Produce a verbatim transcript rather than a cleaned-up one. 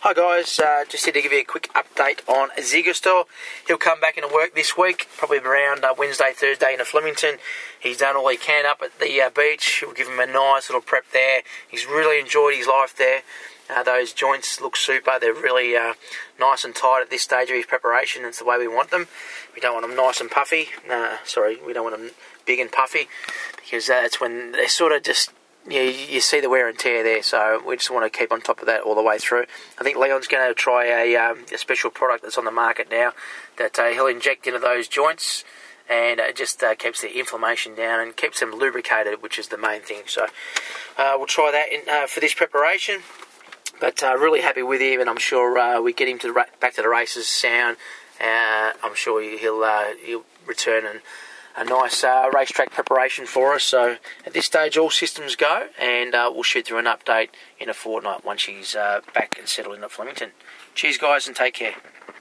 Hi guys, uh, just here to give you a quick update on Ziggerstor. He'll come back into work this week, probably around uh, Wednesday, Thursday in Flemington. He's done all he can up at the uh, beach. We'll give him a nice little prep there. He's really enjoyed his life there. Uh, those joints look super. They're really uh, nice and tight at this stage of his preparation. It's the way we want them. We don't want them nice and puffy. No, sorry, we don't want them big and puffy, because that's when they're sort of just... Yeah, you see the wear and tear there, so we just want to keep on top of that all the way through. I think Leon's going to try a, um, a special product that's on the market now that uh, he'll inject into those joints, and it just uh, keeps the inflammation down and keeps them lubricated, which is the main thing. So uh, we'll try that in, uh, for this preparation. But uh, really happy with him, and I'm sure uh, we get him to the ra- back to the races sound. Uh, I'm sure he'll uh, he'll return and a nice uh, racetrack preparation for us. So at this stage, all systems go, and uh, we'll shoot through an update in a fortnight once he's uh, back and settled in at Flemington. Cheers, guys, and take care.